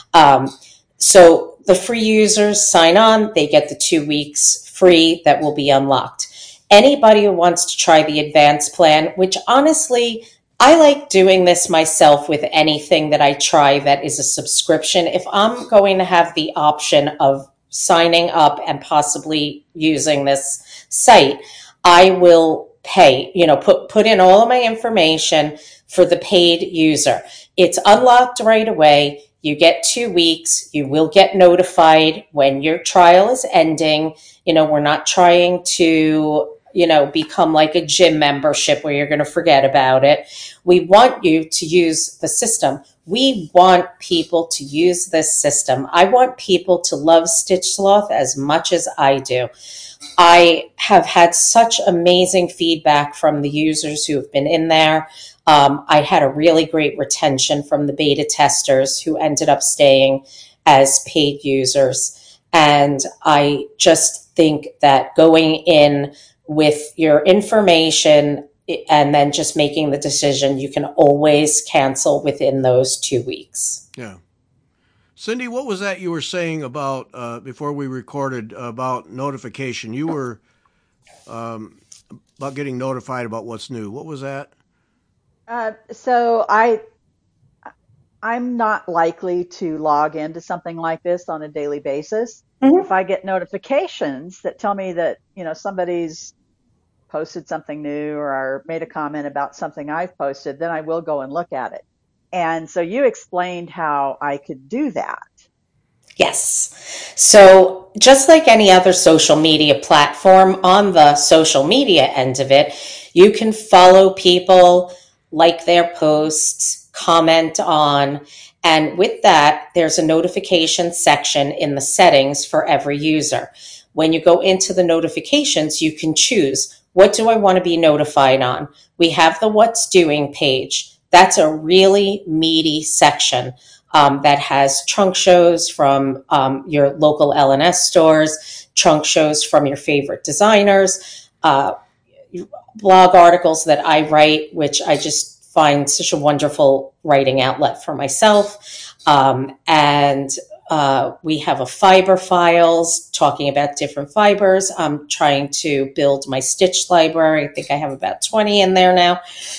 So the free users sign on, they get the 2 weeks free that will be unlocked. Anybody who wants to try the advanced plan, which honestly, I like doing this myself with anything that I try that is a subscription. If I'm going to have the option of signing up and possibly using this site, I will pay, put in all of my information for the paid user. It's unlocked right away. You get 2 weeks. You will get notified when your trial is ending. We're not trying to, become like a gym membership where you're going to forget about it. We want you to use the system. We want people to use this system. I want people to love Stitch Sloth as much as I do. I have had such amazing feedback from the users who have been in there. I had a really great retention from the beta testers who ended up staying as paid users. And I just think that going in with your information and then just making the decision, you can always cancel within those 2 weeks. Yeah. Cindy, what was that you were saying about, before we recorded, about notification? You were about getting notified about what's new. What was that? So I'm not likely to log into something like this on a daily basis. If I get notifications that tell me that, somebody's posted something new or made a comment about something I've posted, then I will go and look at it. And so you explained how I could do that. Yes. So just like any other social media platform, on the social media end of it, you can follow people, like their posts, comment on, and with that, there's a notification section in the settings for every user. When you go into the notifications, you can choose, what do I want to be notified on? We have the What's Doing page. That's a really meaty section that has trunk shows from your local LNS stores, trunk shows from your favorite designers, blog articles that I write, which I just find such a wonderful writing outlet for myself. And we have a fiber files talking about different fibers. I'm trying to build my Stitch library. I think I have about 20 in there now.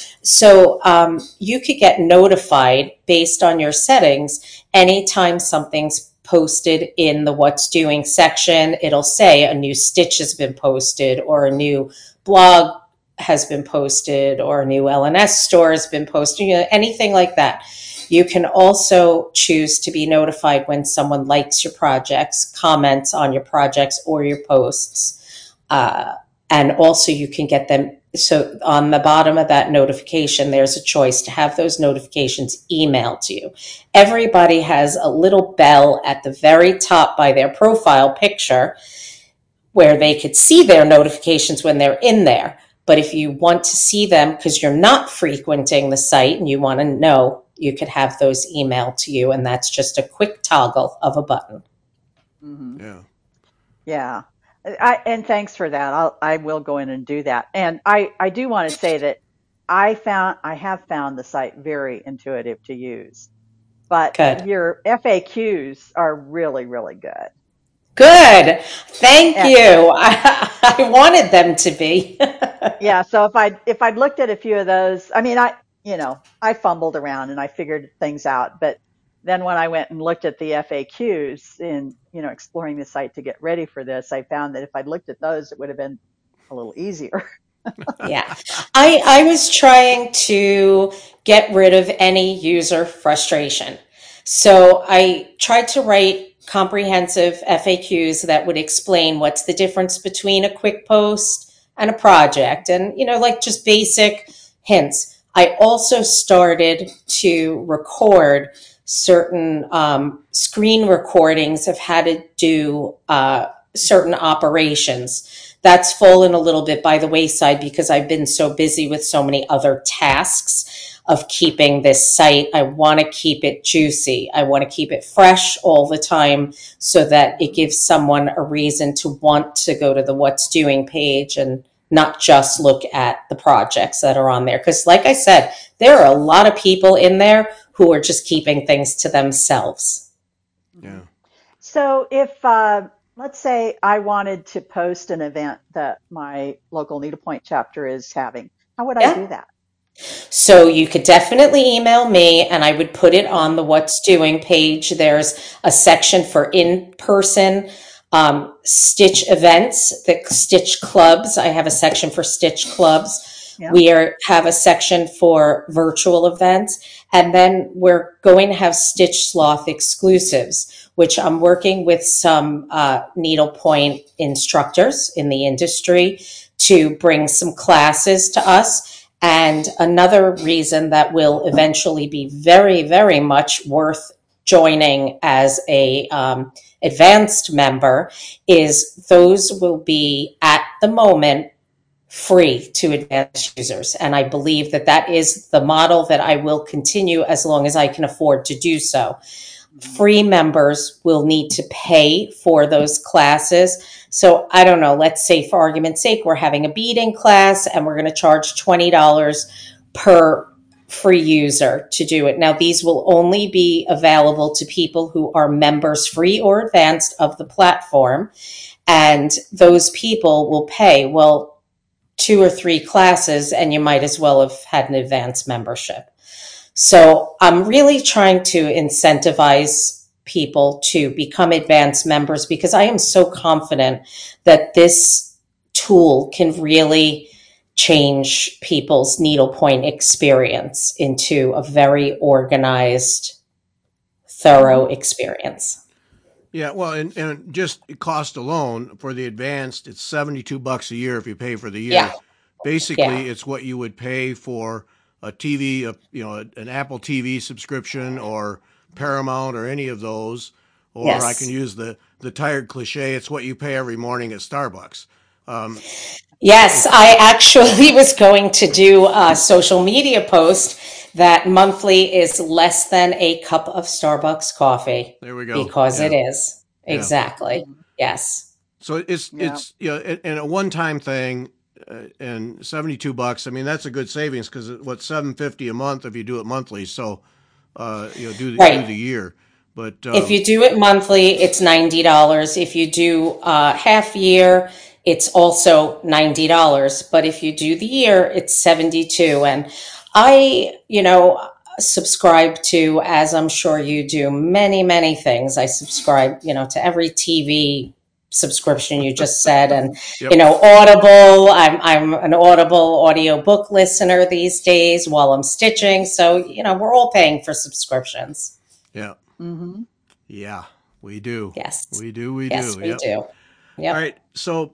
So you could get notified based on your settings anytime something's posted in the What's Doing section. It'll say a new Stitch has been posted, or a new blog has been posted, or a new LNS store has been posted, anything like that. You can also choose to be notified when someone likes your projects, comments on your projects or your posts. And also you can get them. So on the bottom of that notification, there's a choice to have those notifications emailed to you. Everybody has a little bell at the very top by their profile picture where they could see their notifications when they're in there. But if you want to see them because you're not frequenting the site and you want to know, you could have those emailed to you. And that's just a quick toggle of a button. Mm-hmm. Yeah. Yeah. And thanks for that. I will go in and do that. And I do want to say that I have found the site very intuitive to use, but Good. Your FAQs are really, really good. Good. Thank you. I wanted them to be. Yeah. So if I'd looked at a few of those, I mean, I fumbled around and I figured things out, but then when I went and looked at the FAQs in, exploring the site to get ready for this, I found that if I'd looked at those, it would have been a little easier. Yeah. I was trying to get rid of any user frustration. So I tried to write comprehensive FAQs that would explain what's the difference between a quick post and a project, and, like just basic hints. I also started to record certain screen recordings of how to do certain operations. That's fallen a little bit by the wayside because I've been so busy with so many other tasks of keeping this site. I want to keep it juicy. I want to keep it fresh all the time so that it gives someone a reason to want to go to the What's Doing page and not just look at the projects that are on there. Because like I said, there are a lot of people in there who are just keeping things to themselves. Yeah. So if, let's say I wanted to post an event that my local Needlepoint chapter is having, how would I do that? So you could definitely email me and I would put it on the What's Doing page. There's a section for in-person Stitch events, the Stitch clubs. I have a section for Stitch clubs. Yeah. We have a section for virtual events. And then we're going to have Stitch Sloth exclusives, which I'm working with some needlepoint instructors in the industry to bring some classes to us. And another reason that will eventually be very, very much worth joining as a advanced member is those will be at the moment free to advanced users. And I believe that that is the model that I will continue as long as I can afford to do so. Free members will need to pay for those classes. So I don't know, let's say for argument's sake, we're having a beading class and we're going to charge $20 per free user to do it. Now, these will only be available to people who are members free or advanced of the platform. And those people will pay, well, 2 or 3 classes and you might as well have had an advanced membership. So I'm really trying to incentivize people to become advanced members because I am so confident that this tool can really change people's needlepoint experience into a very organized, thorough experience. Yeah, well, and just cost alone for the advanced, it's $72 a year if you pay for the year. Yeah. Basically, it's what you would pay for a TV, an Apple TV subscription or Paramount or any of those. Or Yes. I can use the tired cliche, it's what you pay every morning at Starbucks. Yes, I actually was going to do a social media post that monthly is less than a cup of Starbucks coffee. There we go. Because Yeah. it is. Yeah. Exactly. Yes. So it's and a one-time thing, and $72. I mean, that's a good savings because what $7.50 a month if you do it monthly. So do the year. But if you do it monthly, it's $90. If you do half year, it's also $90. But if you do the year, it's $72. And I, subscribe to, as I'm sure you do, many, many things. I subscribe, to every TV subscription you just said, and Yep. Audible. I'm an Audible audiobook listener these days while I'm stitching. So we're all paying for subscriptions. Yeah. Mm-hmm. Yeah, we do. Yes, we do. Yes, we Yep. do. Yep. All right. So,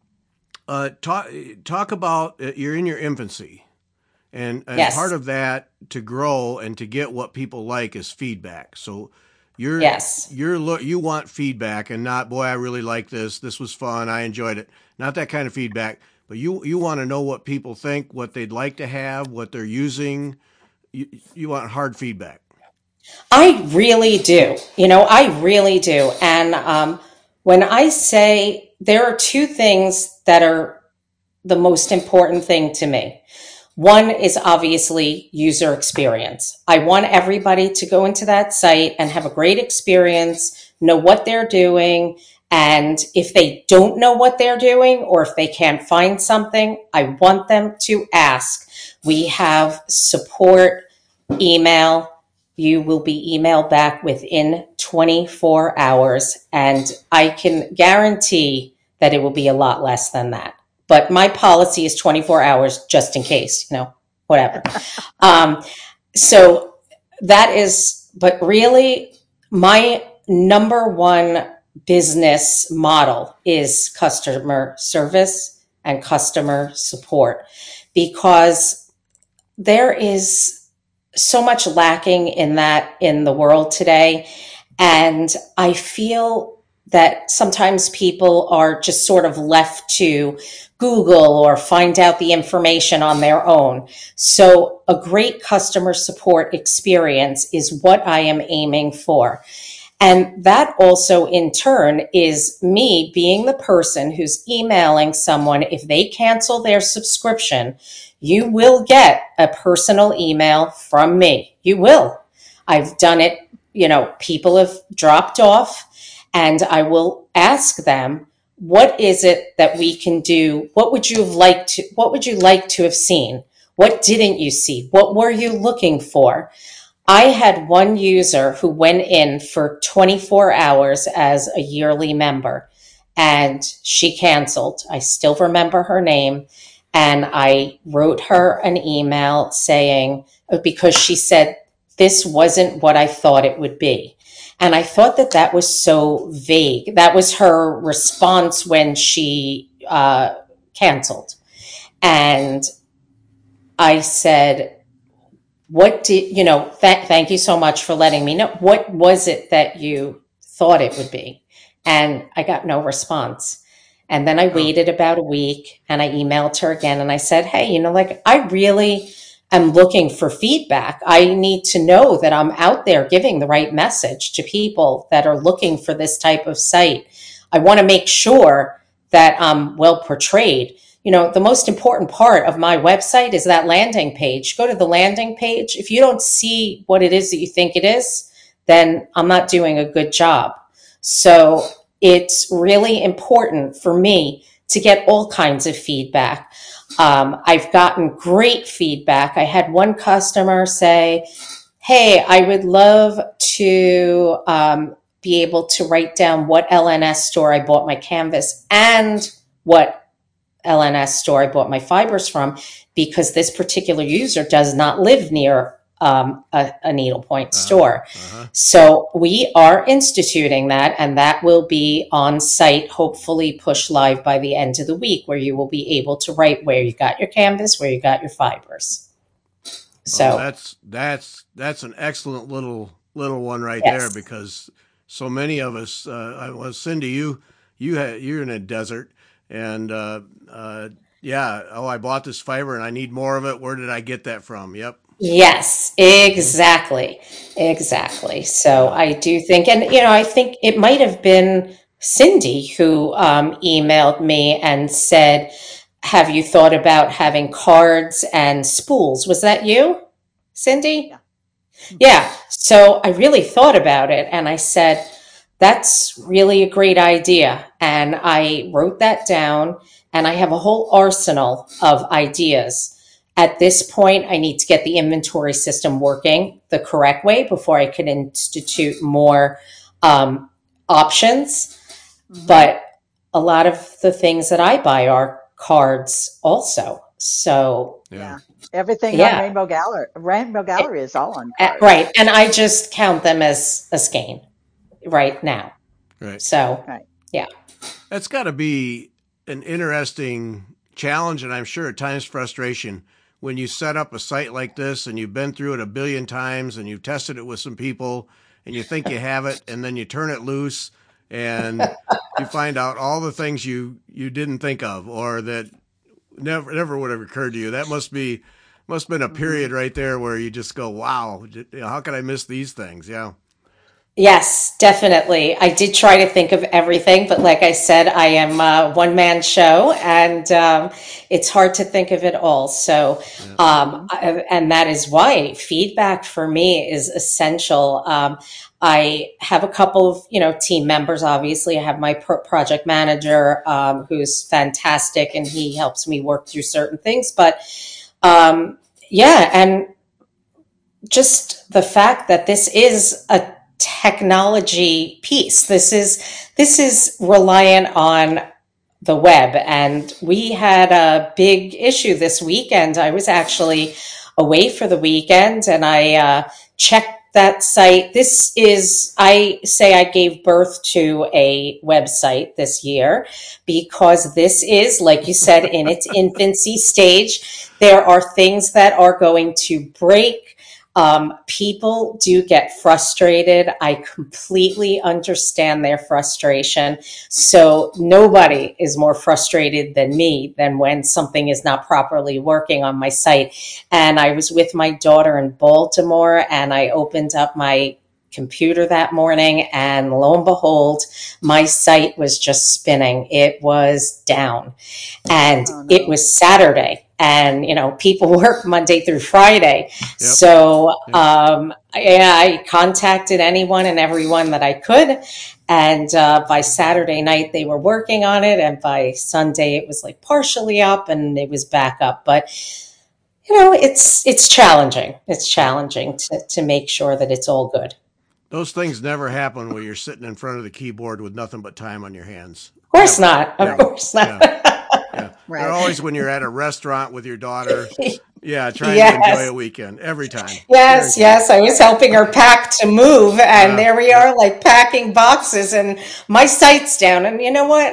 talk about you're in your infancy, and Yes. part of that to grow and to get what people like is feedback. So. You want feedback and not, boy, I really like this. This was fun. I enjoyed it. Not that kind of feedback, but you want to know what people think, what they'd like to have, what they're using. You want hard feedback. I really do. I really do. And when I say there are 2 things that are the most important thing to me. One is obviously user experience. I want everybody to go into that site and have a great experience, know what they're doing. And if they don't know what they're doing or if they can't find something, I want them to ask. We have support email. You will be emailed back within 24 hours. And I can guarantee that it will be a lot less than that. But my policy is 24 hours just in case, whatever. So that is, but really my number one business model is customer service and customer support, because there is so much lacking in that in the world today. And I feel that sometimes people are just sort of left to Google or find out the information on their own. So a great customer support experience is what I am aiming for. And that also in turn is me being the person who's emailing someone. If they cancel their subscription, you will get a personal email from me. You will. I've done it. People have dropped off and I will ask them, what is it that we can do? What would you like to have seen? What didn't you see? What were you looking for? I had one user who went in for 24 hours as a yearly member and she canceled. I still remember her name. And I wrote her an email saying, because she said, this wasn't what I thought it would be. And I thought that that was so vague. That was her response when she canceled. And I said, thank you so much for letting me know. What was it that you thought it would be? And I got no response. And then I waited about a week and I emailed her again and I said, hey, I really am looking for feedback. I need to know that I'm out there giving the right message to people that are looking for this type of site. I want to make sure that I'm well portrayed. The most important part of my website is that landing page. Go to the landing page. If you don't see what it is that you think it is, then I'm not doing a good job. So it's really important for me to get all kinds of feedback. I've gotten great feedback. I had one customer say, hey, I would love to be able to write down what LNS store I bought my canvas and what LNS store I bought my fibers from, because this particular user does not live near a needlepoint store. So we are instituting that, and that will be on site, hopefully push live by the end of the week, where you will be able to write where you got your canvas, where you got your fibers. So that's an excellent little one right yes. there, because so many of us, Cindy, you're in a desert. And I bought this fiber and I need more of it. Where did I get that from? Yep. Yes, exactly. So I do think, and I think it might have been Cindy who emailed me and said, have you thought about having cards and spools? Was that you, Cindy? Yeah. So I really thought about it and I said, that's really a great idea. And I wrote that down and I have a whole arsenal of ideas. At this point, I need to get the inventory system working the correct way before I can institute more options. Mm-hmm. But a lot of the things that I buy are cards also. So yeah. Everything on Rainbow Gallery is all on cards. Right. And I just count them as a skein right now. Right. So, yeah. That's got to be an interesting challenge, and I'm sure at times frustration, when you set up a site like this and you've been through it a billion times and you've tested it with some people and you think you have it, and then you turn it loose and you find out all the things you didn't think of or that never would have occurred to you. That must have been a period right there where you just go, wow, how could I miss these things? Yeah. Yes, definitely. I did try to think of everything, but like I said, I am a one-man show and it's hard to think of it all. So, and that is why feedback for me is essential. I have a couple of, team members. Obviously, I have my project manager who's fantastic and he helps me work through certain things. But and just the fact that this is a technology piece. This is reliant on the web. And we had a big issue this weekend. I was actually away for the weekend and I checked that site. I say I gave birth to a website this year because this is, like you said, in its infancy stage. There are things that are going to break. People do get frustrated. I completely understand their frustration. So nobody is more frustrated than me than when something is not properly working on my site. And I was with my daughter in Baltimore, and I opened up my computer that morning, and lo and behold, my site was just spinning. It was down, and it was Saturday, and people work Monday through Friday. Yep. So I contacted anyone and everyone that I could, and by Saturday night they were working on it, and by Sunday it was like partially up and it was back up. But it's challenging. It's challenging to make sure that it's all good. Those things never happen when you're sitting in front of the keyboard with nothing but time on your hands. Of course not. Of course not. Yeah. Right. They're always when you're at a restaurant with your daughter. Yeah, trying to enjoy a weekend every time. Yes. I was helping her pack to move, and there we are, like packing boxes, and my site's down. And you know what?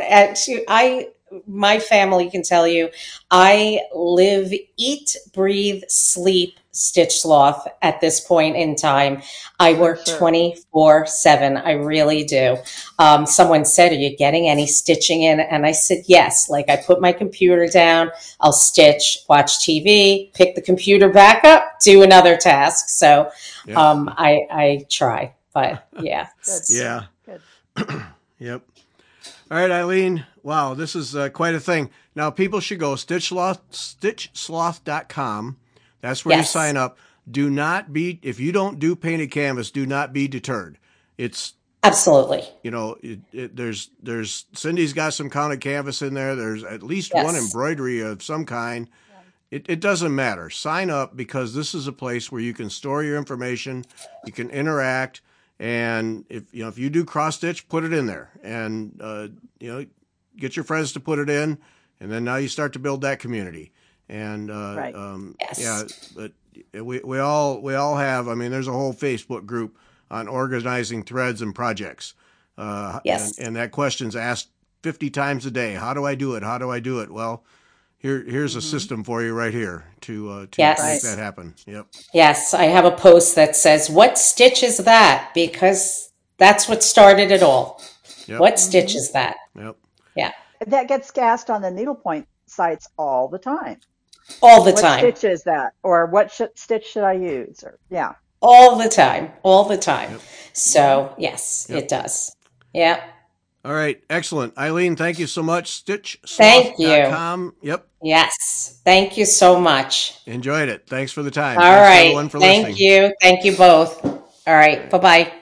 My family can tell you, I live, eat, breathe, sleep Stitch Sloth at this point in time. I work 24/7. I really do. Someone said, are you getting any stitching in? And I said, yes. Like, I put my computer down, I'll stitch, watch TV, pick the computer back up, do another task. So I try, but yeah. Yeah. Good. Yep. All right, Eileen. Wow, this is quite a thing. Now, people should go stitchsloth.com. That's where you sign up. If you don't do painted canvas, do not be deterred. It's absolutely. There's Cindy's got some counted canvas in there. There's at least one embroidery of some kind. It doesn't matter. Sign up, because this is a place where you can store your information, you can interact, and if you do cross stitch, put it in there, and get your friends to put it in, and then now you start to build that community. And but we all have. I mean, there's a whole Facebook group on organizing threads and projects. And that question's asked 50 times a day. How do I do it? How do I do it? Well, here's a system for you right here to make that happen. Yep. Yes, I have a post that says, "What stitch is that?" Because that's what started it all. Yep. What stitch is that? Yep. Yeah. That gets asked on the needlepoint sites all the time. All the time. What stitch is that? Or what stitch should I use? Or all the time. Yep. So it does. Yeah. All right. Excellent. Eileen, thank you so much. StitchSloth.com. Thank you. Yep. Yes. Thank you so much. Enjoyed it. Thanks for the time. All Thanks right. everyone for listening. Thank you. Thank you both. All right. Bye-bye.